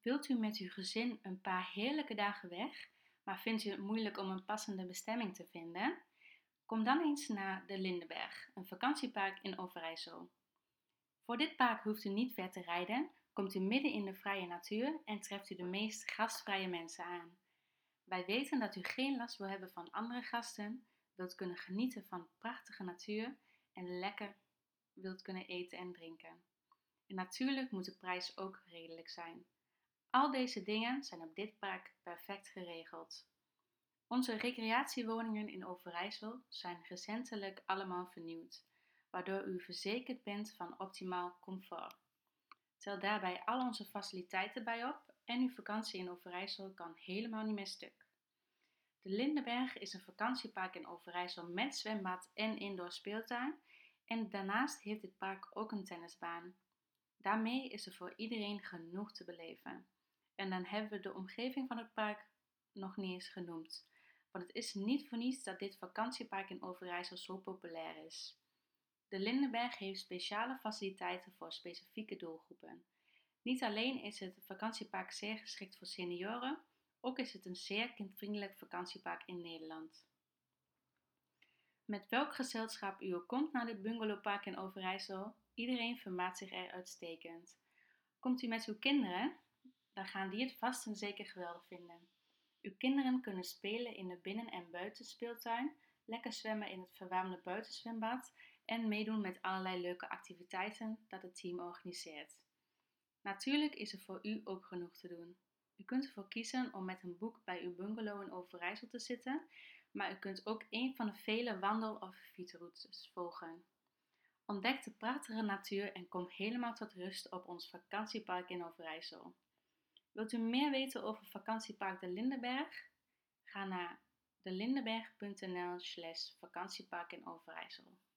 Wilt u met uw gezin een paar heerlijke dagen weg, maar vindt u het moeilijk om een passende bestemming te vinden? Kom dan eens naar de Lindenberg, een vakantiepark in Overijssel. Voor dit park hoeft u niet ver te rijden, komt u midden in de vrije natuur en treft u de meest gastvrije mensen aan. Wij weten dat u geen last wil hebben van andere gasten, wilt kunnen genieten van prachtige natuur en lekker wilt kunnen eten en drinken. En natuurlijk moet de prijs ook redelijk zijn. Al deze dingen zijn op dit park perfect geregeld. Onze recreatiewoningen in Overijssel zijn recentelijk allemaal vernieuwd, waardoor u verzekerd bent van optimaal comfort. Tel daarbij al onze faciliteiten bij op en uw vakantie in Overijssel kan helemaal niet meer stuk. De Lindenberg is een vakantiepark in Overijssel met zwembad en indoor speeltuin en daarnaast heeft dit park ook een tennisbaan. Daarmee is er voor iedereen genoeg te beleven. En dan hebben we de omgeving van het park nog niet eens genoemd. Want het is niet voor niets dat dit vakantiepark in Overijssel zo populair is. De Lindenberg heeft speciale faciliteiten voor specifieke doelgroepen. Niet alleen is het vakantiepark zeer geschikt voor senioren, ook is het een zeer kindvriendelijk vakantiepark in Nederland. Met welk gezelschap u ook komt naar dit bungalowpark in Overijssel, iedereen vermaakt zich er uitstekend. Komt u met uw kinderen? Dan gaan die het vast en zeker geweldig vinden. Uw kinderen kunnen spelen in de binnen- en buitenspeeltuin, lekker zwemmen in het verwarmde buitenzwembad en meedoen met allerlei leuke activiteiten dat het team organiseert. Natuurlijk is er voor u ook genoeg te doen. U kunt ervoor kiezen om met een boek bij uw bungalow in Overijssel te zitten, maar u kunt ook een van de vele wandel- of fietsroutes volgen. Ontdek de prachtige natuur en kom helemaal tot rust op ons vakantiepark in Overijssel. Wilt u meer weten over vakantiepark de Lindenberg? Ga naar delindenberg.nl/vakantiepark in Overijssel.